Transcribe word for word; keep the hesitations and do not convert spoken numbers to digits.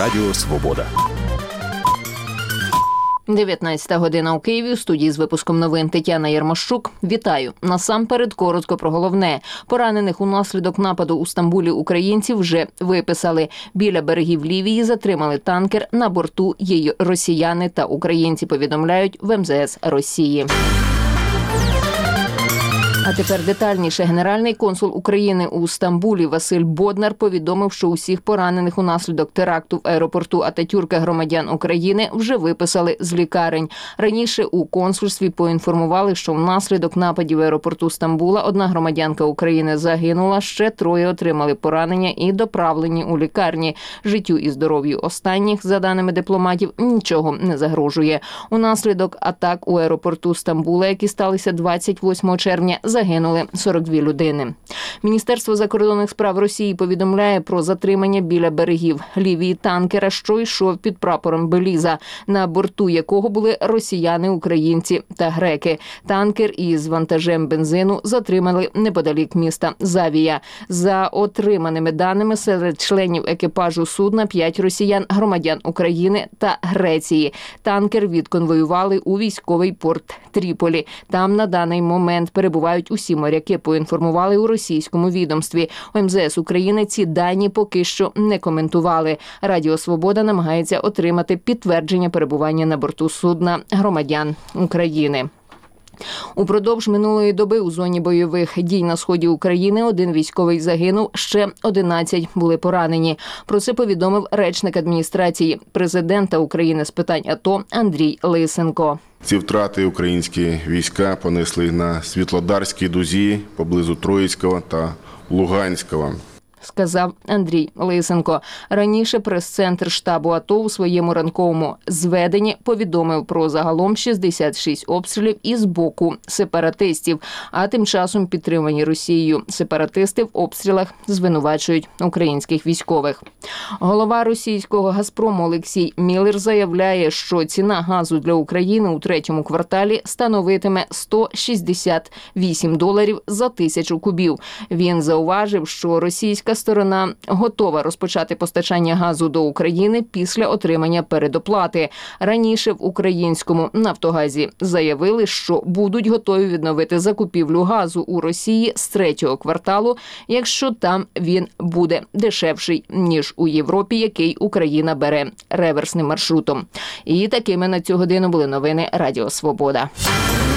Радіо Свобода. дев'ятнадцята година у Києві. У студії з випуском новин Тетяна Єрмощук. Вітаю. Насамперед коротко про головне. Поранених унаслідок нападу у Стамбулі українців вже виписали. Біля берегів Лівії затримали танкер. На борту є росіяни та українці, повідомляють в ем зе ес Росії. А тепер детальніше. Генеральний консул України у Стамбулі Василь Боднар повідомив, що усіх поранених унаслідок теракту в аеропорту Ататюрка громадян України вже виписали з лікарень. Раніше у консульстві поінформували, що внаслідок нападів в аеропорту Стамбула одна громадянка України загинула, ще троє отримали поранення і доправлені у лікарні. Життю і здоров'ю останніх, за даними дипломатів, нічого не загрожує. Унаслідок атак у аеропорту Стамбула, які сталися двадцять восьмого червня, загинули сорок дві людини. Міністерство закордонних справ Росії повідомляє про затримання біля берегів Лівії танкера, що йшов під прапором Беліза, на борту якого були росіяни, українці та греки. Танкер із вантажем бензину затримали неподалік міста Завія. За отриманими даними, серед членів екіпажу судна п'ять росіян, громадян України та Греції. Танкер відконвоювали у військовий порт Тріполі. Там на даний момент перебувають усі моряки, поінформували у російському відомстві. У ем зе ес України ці дані поки що не коментували. Радіо Свобода намагається отримати підтвердження перебування на борту судна громадян України. Упродовж минулої доби у зоні бойових дій на сході України один військовий загинув, ще одинадцять були поранені. Про це повідомив речник адміністрації президента України з питань АТО Андрій Лисенко. Ці втрати українські війська понесли на Світлодарській дузі поблизу Троїцького та Луганського, сказав Андрій Лисенко. Раніше прес-центр штабу АТО у своєму ранковому зведенні повідомив про загалом шістдесят шість обстрілів із боку сепаратистів. А тим часом підтримані Росією сепаратисти в обстрілах звинувачують українських військових. Голова російського «Газпрому» Олексій Міллер заявляє, що ціна газу для України у третьому кварталі становитиме сто шістдесят вісім доларів за тисячу кубів. Він зауважив, що російська сторона готова розпочати постачання газу до України після отримання передоплати. Раніше в українському «Нафтогазі» заявили, що будуть готові відновити закупівлю газу у Росії з третього кварталу, якщо там він буде дешевший, ніж у Європі, який Україна бере реверсним маршрутом. І такими на цю годину були новини Радіо Свобода.